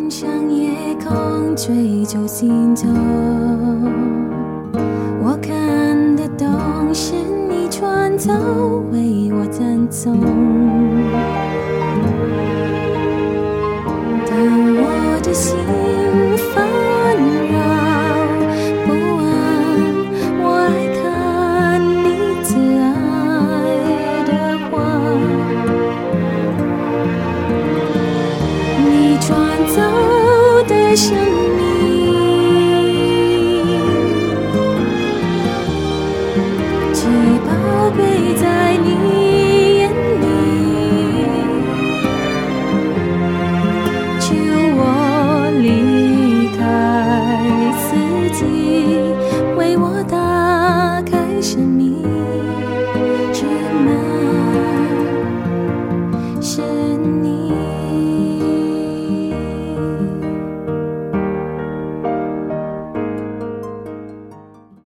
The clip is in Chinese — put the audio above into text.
向夜空追逐星斗，我看得懂是你穿走，为我赠送。当我的心烦扰不安，我爱看你慈爱的花，你穿走的生命